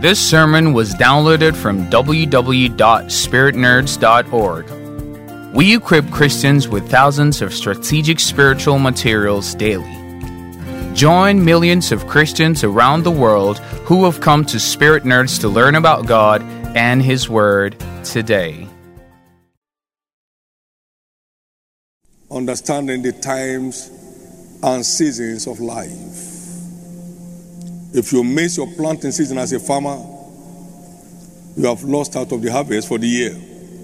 This sermon was downloaded from www.spiritnerds.org. We equip Christians with thousands of strategic spiritual materials daily. Join millions of Christians around the world who have come to Spirit Nerds to learn about God and His Word today. Understanding the times and seasons of life. If you miss your planting season as a farmer, you have lost out of the harvest for the year.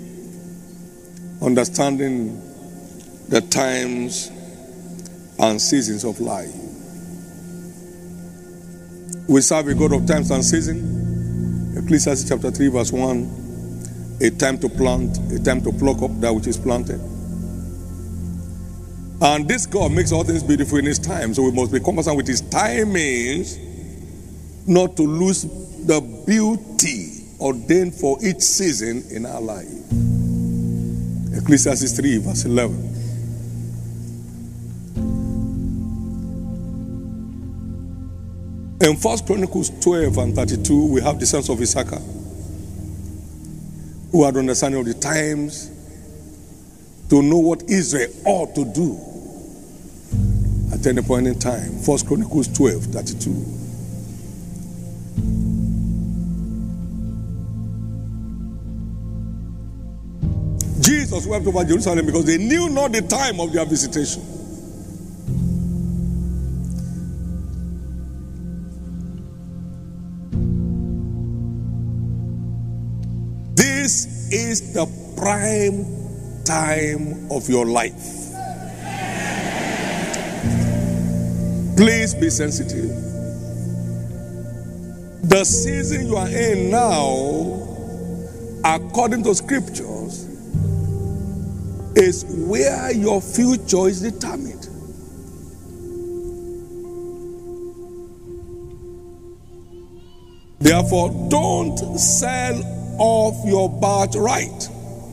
Understanding the times and seasons of life. We serve a God of times and seasons. Ecclesiastes chapter 3 verse 1. A time to plant, a time to pluck up that which is planted. And this God makes all things beautiful in His time, so we must be conversant with His timings, not to lose the beauty ordained for each season in our life. Ecclesiastes 3 verse 11. In 1 Chronicles 12 and 32, we have the sons of Issachar who had understanding of the times to know what Israel ought to do at any point in time. 1 Chronicles 12, 32. Jesus wept over Jerusalem because they knew not the time of their visitation. This is the prime time of your life. Please be sensitive. The season you are in now, according to scriptures, is where your future is determined. Therefore, don't sell off your birthright.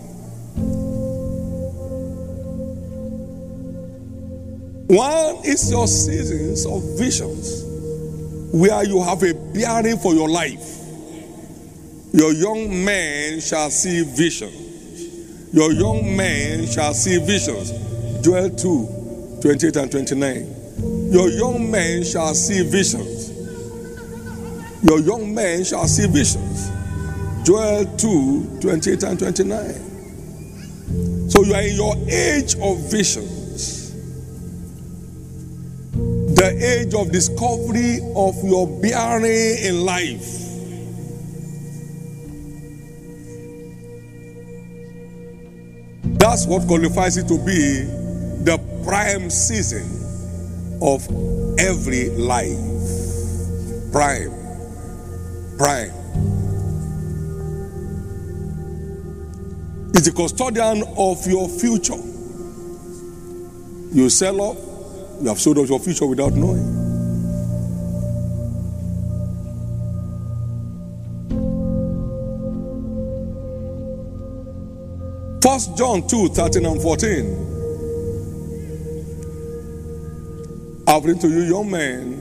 One is your seasons of visions, where you have a bearing for your life. Your young men shall see visions. Your young men shall see visions. Joel 2, 28 and 29. Your young men shall see visions. Your young men shall see visions. Joel 2, 28 and 29. So you are in your age of visions. The age of discovery of your bearing in life. That's what qualifies it to be the prime season of every life. Prime. It's the custodian of your future. You sell off, you have sold off your future without knowing. First John 2, 13 and 14. I've written to you, young men,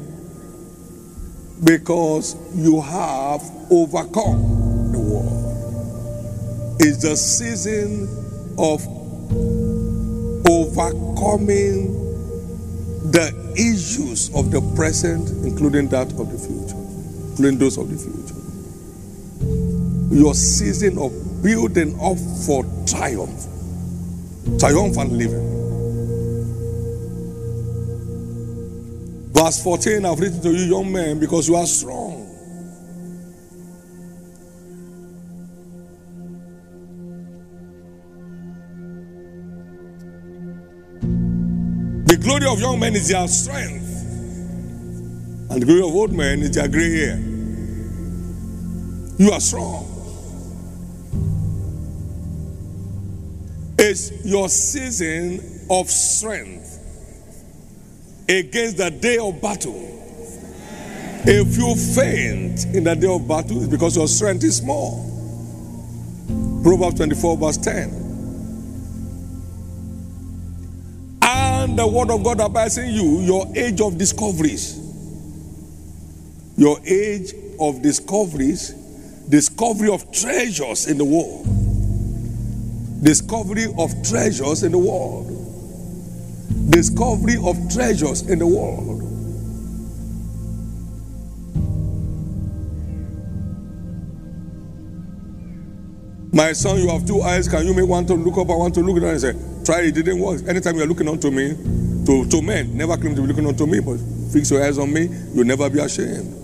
because you have overcome the world. It's the season of overcoming the issues of the present, including that of the future, including those of the future. Your season of building up for triumph, triumphant living. Verse 14, I've written to you, young men, because you are strong. The glory of young men is their strength, and the glory of old men is their gray hair. You are strong. It's your season of strength against the day of battle. If you faint in the day of battle, it's because your strength is small. Proverbs 24 verse 10. And the word of God abides in you, your age of discoveries. Your age of discoveries, discovery of treasures in the world. Discovery of treasures in the world. Discovery of treasures in the world. My son, you have two eyes. Can you make one to look up and one to look down? And say, try it, didn't work. Anytime you're looking onto me, to men, never claim to be looking onto me, but fix your eyes on me, you'll never be ashamed.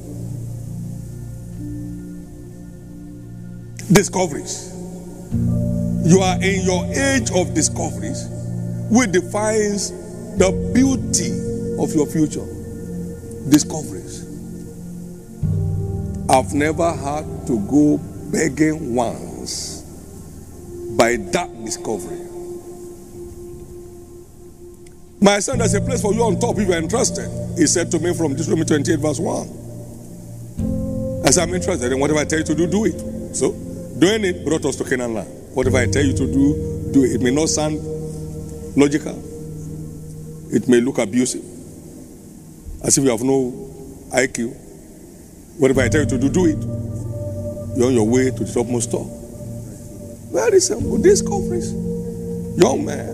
Discoveries. You are in your age of discoveries, which defines the beauty of your future. Discoveries. I've never had to go begging once by that discovery. My son, there's a place for you on top if you're interested. He said to me from Deuteronomy 28 verse 1. I said, I'm interested in whatever I tell you to do, do it. So, doing it brought us to Canaan land. Whatever I tell you to do, do it. It may not sound logical. It may look abusive. As if you have no IQ. Whatever I tell you to do, do it. You're on your way to the topmost top. Very simple. Discoveries. Young man.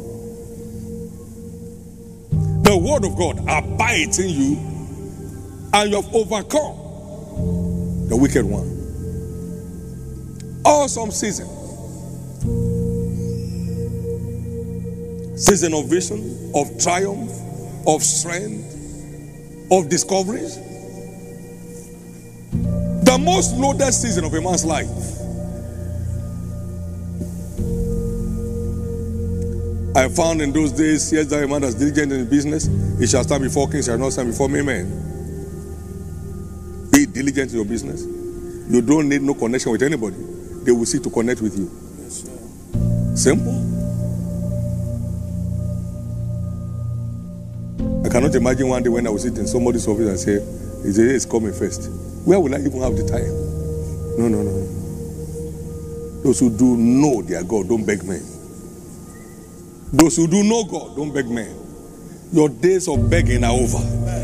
The word of God abides in you, and you have overcome the wicked one. Awesome season. Season of vision, of triumph, of strength, of discoveries. The most loaded season of a man's life. I found in those days, yes, that a man that's diligent in his business, he shall stand before kings, shall not stand before men. Be diligent in your business. You don't need no connection with anybody. They will seek to connect with you. Yes, sir. Simple. I cannot imagine one day when I will sit in somebody's office and say, his day is coming first. Where will I even have the time? No. Those who do know their God, don't beg men. Those who do know God, don't beg men. Your days of begging are over.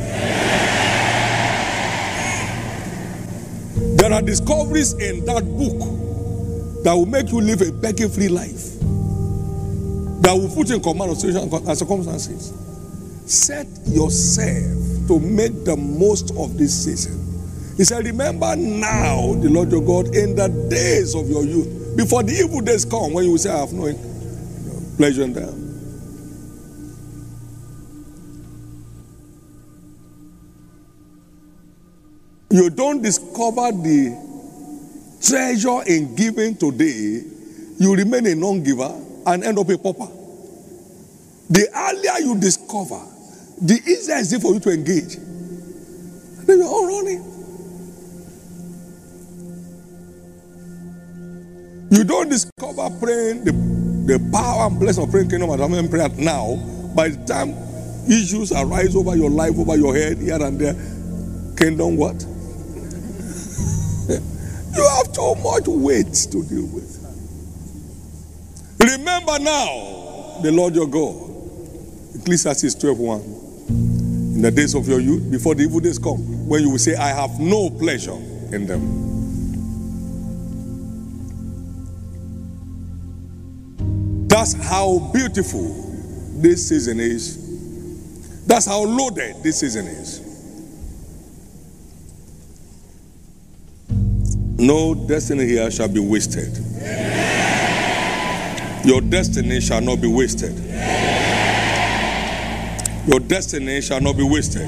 There are discoveries in that book that will make you live a begging-free life. That will put you in command of situations and circumstances. Set yourself to make the most of this season. He said, remember now the Lord your God in the days of your youth. Before the evil days come, when you will say, I have no pleasure in them. You don't discover the treasure in giving today, you remain a non-giver and end up a pauper. The earlier you discover, the easier it is for you to engage. And then you're all running. You don't discover praying the power and blessing of praying kingdom and prayer now. By the time issues arise over your life, over your head, here and there, kingdom what? You have too much weight to deal with. Remember now the Lord your God. Ecclesiastes 12:1. In the days of your youth, before the evil days come, when you will say, I have no pleasure in them. That's how beautiful this season is. That's how loaded this season is. No destiny here shall be wasted. Your destiny shall not be wasted. Your destiny shall not be wasted.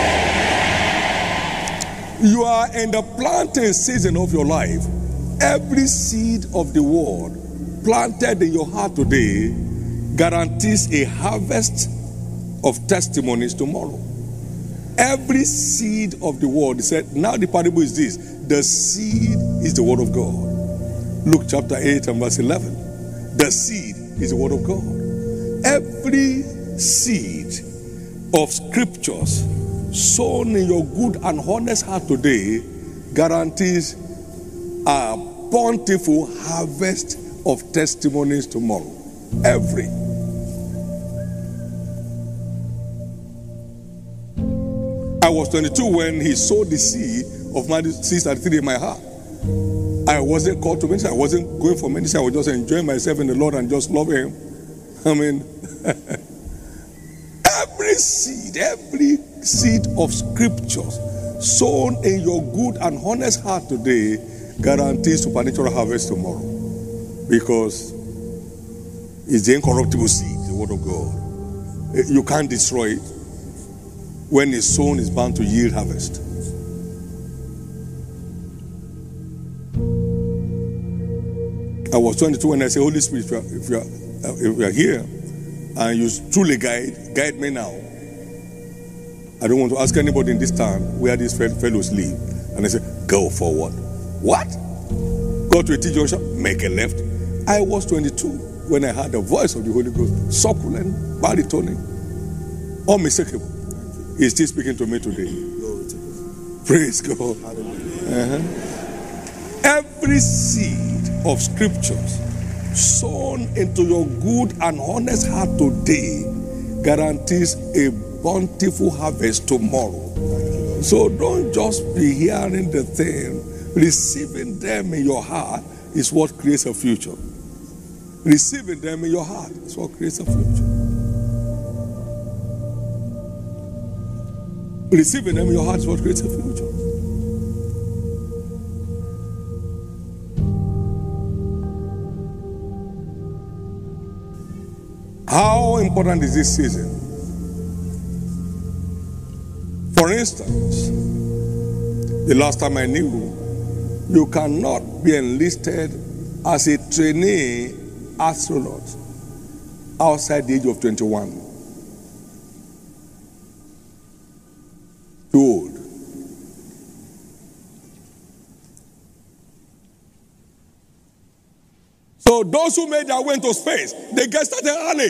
You are in the planting season of your life. Every seed of the word planted in your heart today guarantees a harvest of testimonies tomorrow. Every seed of the word, he said, now the parable is this: the seed is the word of God. Luke chapter 8 and verse 11. The seed is the word of God. Every seed of scriptures sown in your good and honest heart today guarantees a bountiful harvest of testimonies tomorrow. Every. I was 22 when he sowed the seed of Matthew 6:33 in my heart. I wasn't called to ministry. I wasn't going for ministry. I was just enjoying myself in the Lord and just love Him. I mean, every seed of scriptures sown in your good and honest heart today guarantees supernatural harvest tomorrow, because it's the incorruptible seed, the word of God. You can't destroy it. When it's sown, it's bound to yield harvest. I was 22 when I said, Holy Spirit, if you are here and you truly guide me now. I don't want to ask anybody in this town where these fellows live. And I said, go forward. What? Go to a T junction, make a left. I was 22 when I heard the voice of the Holy Ghost, succulent, baritonic, unmistakable. He's still speaking to me today. Praise God. Every seed of scriptures sown into your good and honest heart today guarantees a bountiful harvest tomorrow. So don't just be hearing the thing. Receiving them in your heart is what creates a future. Receiving them in your heart is what creates a future. Receiving them in your heart is what creates a future. How important is this season? For instance, the last time I knew, you cannot be enlisted as a trainee astronaut outside the age of 21. Too old. So those who made their way into space, they get started early.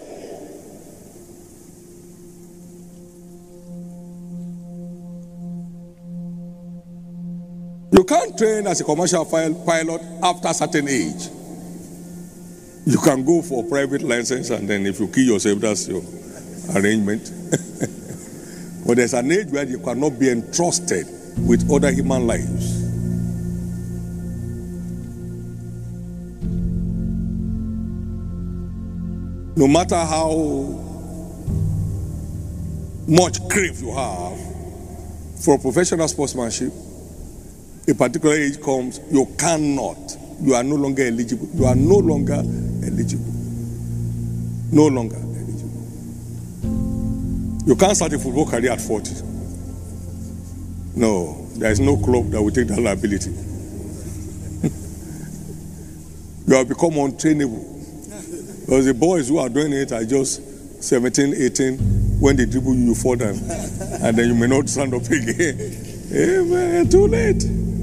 You can't train as a commercial pilot after a certain age. You can go for a private license, and then if you kill yourself, that's your arrangement. But there's an age where you cannot be entrusted with other human lives. No matter how much crave you have for professional sportsmanship, a particular age comes, you are no longer eligible. You are no longer eligible. No longer eligible. You can't start a football career at 40. No, there is no club that will take that liability. You have become untrainable. Because the boys who are doing it are just 17, 18. When they dribble you, you fall down. And then you may not stand up again. Amen. Too late.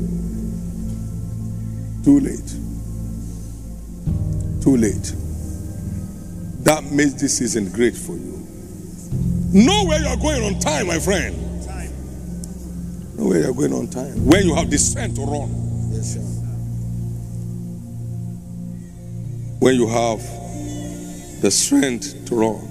Too late. Too late. That makes this season great for you. Know where you are going on time, my friend. Know where you are going on time. When you have the strength to run. Yes, sir. When you have the strength to run.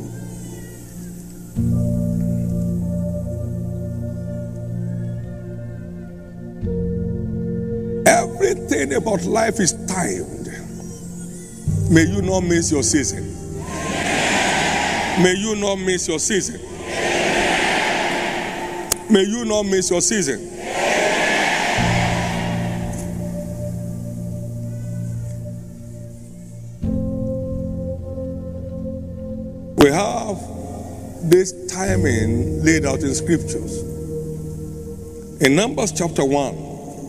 Everything about life is timed. May you not miss your season. May you not miss your season. May you not miss your season. We have this timing laid out in scriptures. In Numbers chapter 1,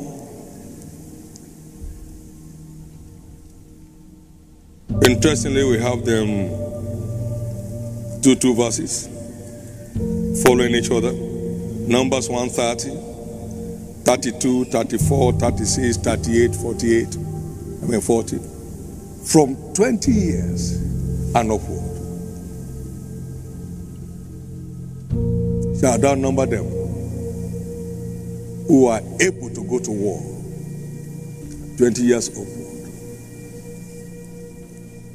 interestingly, we have them two verses following each other. Numbers 1:30, 32, 34, 36, 38, 48, 40. From 20 years and upward. Shall thou number them who are able to go to war 20 years upward.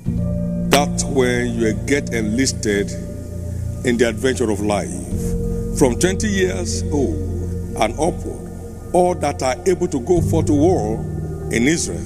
That's when you get enlisted in the adventure of life. from 20 years old and upward, all that are able to go forth to war in Israel,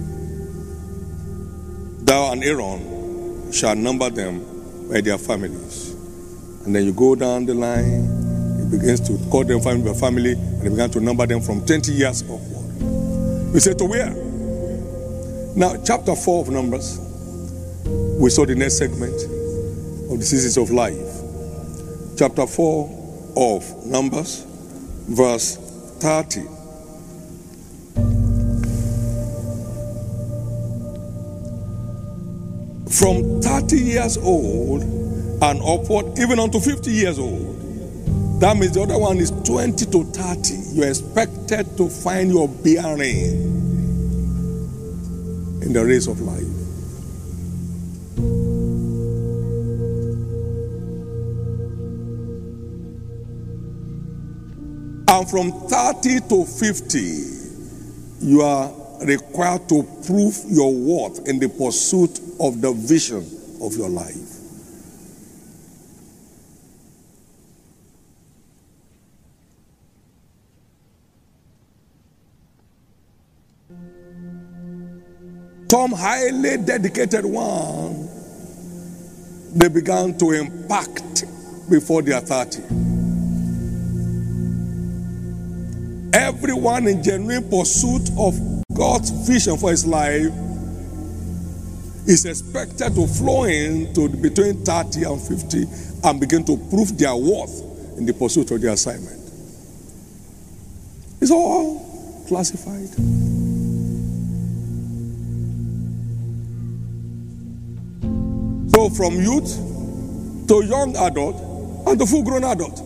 thou and Aaron shall number them by their families. And then you go down the line, it begins to call them family by family, and they began to number them from 20 years upward. We say to where? Now, chapter 4 of Numbers, we saw the next segment of the seasons of life. Chapter 4 of Numbers, verse 30. From 30 years old and upward, even unto 50 years old. That means the other one is 20 to 30. You're expected to find your bearing in the race of life. And from 30 to 50, you are required to prove your worth in the pursuit of the vision of your life. Some highly dedicated one, they began to impact before they are 30. Everyone in genuine pursuit of God's vision for his life is expected to flow into between 30 and 50 and begin to prove their worth in the pursuit of their assignment. It's all classified. So from youth to young adult and to full-grown adult.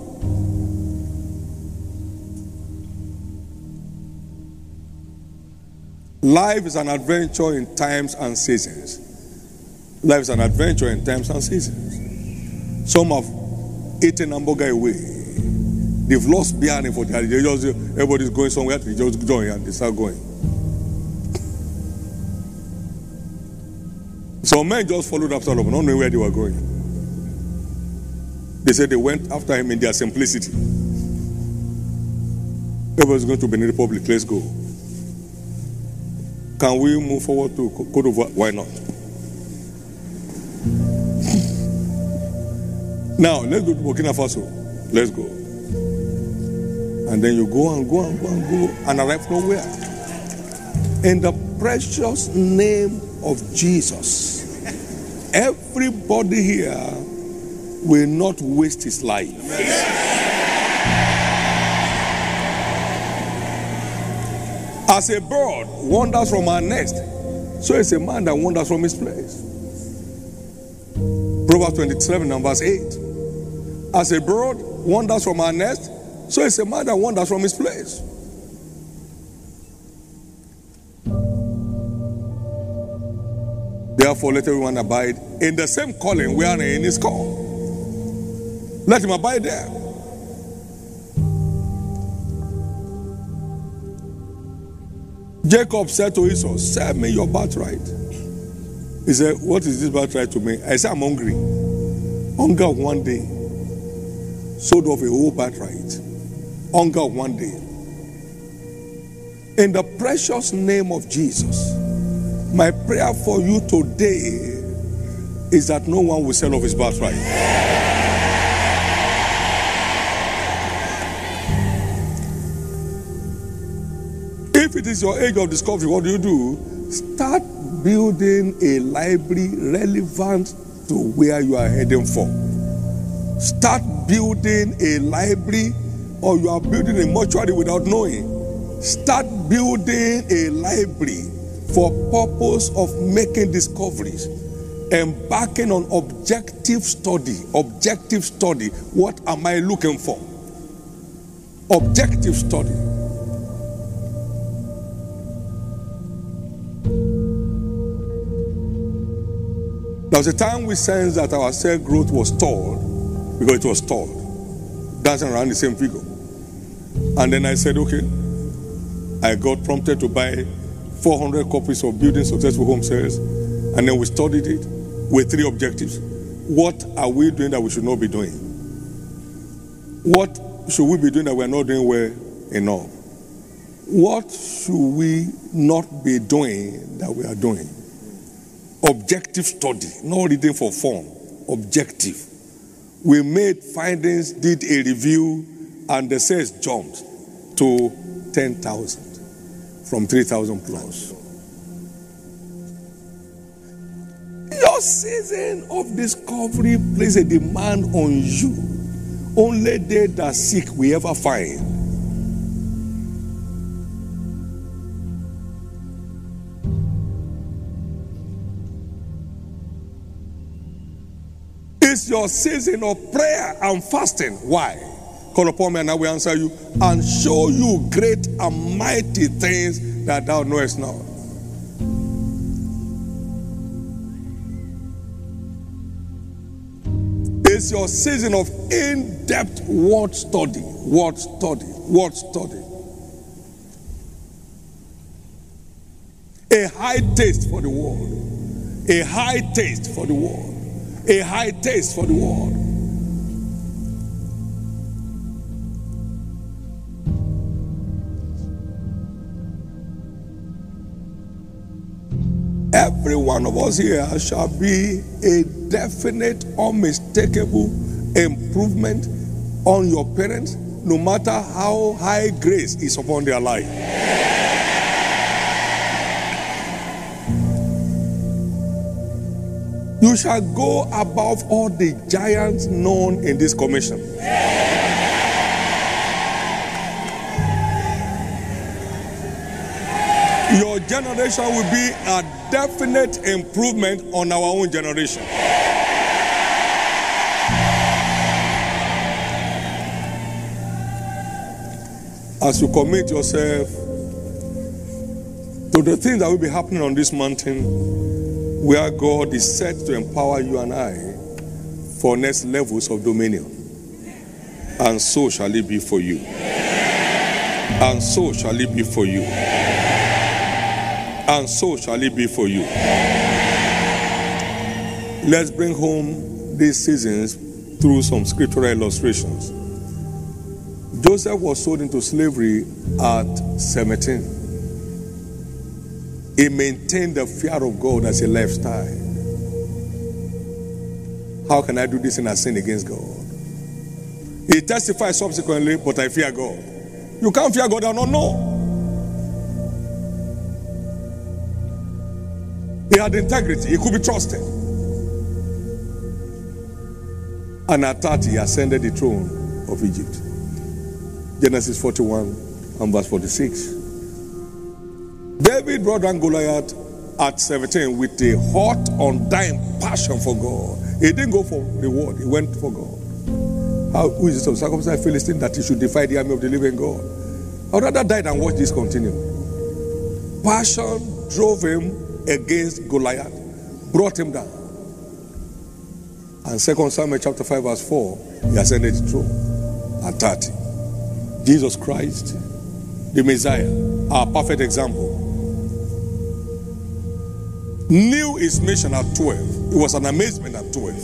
Life is an adventure in times and seasons. Life is an adventure in times and seasons. Some have eaten hamburger away. They've lost bearing for their. Everybody's going somewhere. They just join and they start going. Some men just followed after Solomon, not knowing where they were going. They said they went after him in their simplicity. Everybody's going to Benin Republic. Let's go. Can we move forward to Côte d'Ivoire? Why not? Now, let's go to Burkina Faso. Let's go. And then you go and go and go and go and arrive nowhere. In the precious name of Jesus, everybody here will not waste his life. As a bird wanders from her nest, so is a man that wanders from his place. Proverbs 27 and verse 8. As a bird wanders from her nest, so is a man that wanders from his place. Therefore, let everyone abide in the same calling we are in his call. Let him abide there. Jacob said to Esau, sell me your birthright. He said, what is this birthright to me? I said, I'm hungry. Hunger of one day sold off a whole birthright. Hunger of one day. In the precious name of Jesus, my prayer for you today is that no one will sell off his birthright. If it is your age of discovery, what do? Start building a library relevant to where you are heading for. Start building a library, or you are building a mortuary without knowing. Start building a library for purpose of making discoveries, embarking on objective study. Objective study. What am I looking for? Objective study. There was a time we sensed that our cell growth was stalled, because it was stalled, dancing around the same figure. And then I said, okay, I got prompted to buy 400 copies of Building Successful Home Sales, and then we studied it with 3 objectives. What are we doing that we should not be doing? What should we be doing that we're not doing well enough? What should we not be doing that we are doing? Objective study, not reading for fun. Objective. We made findings, did a review, and the sales jumped to 10,000 from 3,000 plus. Your season of discovery places a demand on you. Only they that seek will ever find. It's your season of prayer and fasting. Why? Call upon me and I will answer you and show you great and mighty things that thou knowest not. It's your season of in-depth word study. Word study. Word study. A high taste for the word. A high taste for the word. A high taste for the word. Every one of us here shall be a definite, unmistakable improvement on your parents, no matter how high grace is upon their life. You shall go above all the giants known in this commission. Your generation will be a definite improvement on our own generation. As you commit yourself to the things that will be happening on this mountain, where God is set to empower you and I for next levels of dominion. And so shall it be for you. And so shall it be for you. And so shall it be for you. Let's bring home these seasons through some scriptural illustrations. Joseph was sold into slavery at 17. He maintained the fear of God as a lifestyle. How can I do this and I sin against God? He testified subsequently, but I fear God. You can't fear God and not know. He had integrity. He could be trusted. And at 30, he ascended the throne of Egypt. Genesis 41 and verse 46. David brought down Goliath at 17 with a hot, undying passion for God. He didn't go for reward. He went for God. Who is this uncircumcised Philistine that he should defy the army of the living God? I would rather die than watch this continue. Passion drove him against Goliath, brought him down. And 2 Samuel chapter 5 verse 4, he ascended the throne at 30. Jesus Christ, the Messiah, our perfect example, knew his mission at 12. It was an amazement at 12.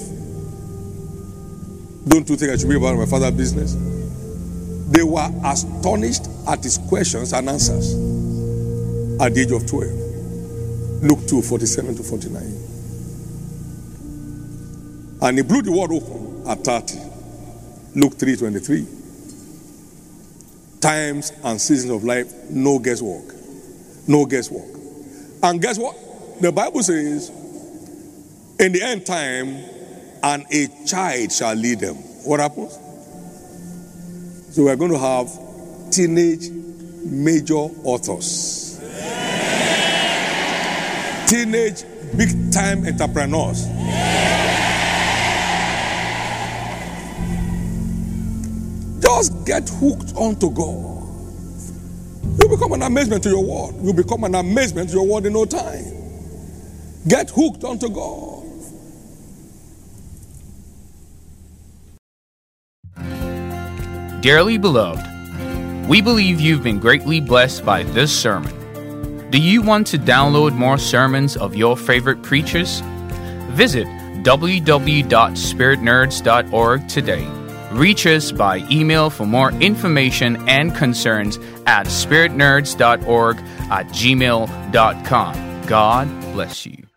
Don't you think I should be about my father's business? They were astonished at his questions and answers at the age of 12. Luke 2, 47 to 49. And he blew the world open at 30. Luke 3, 23. Times and seasons of life, no guesswork. No guesswork. And guess what? The Bible says, in the end time, and a child shall lead them. What happens? So we're going to have teenage major authors. Teenage big-time entrepreneurs. Just get hooked onto God. You'll become an amazement to your world. You'll become an amazement to your world in no time. Get hooked onto God. Dearly beloved, we believe you've been greatly blessed by this sermon. Do you want to download more sermons of your favorite preachers? Visit www.spiritnerds.org today Reach us by email for more information and concerns at spiritnerds.org@gmail.com. God bless you.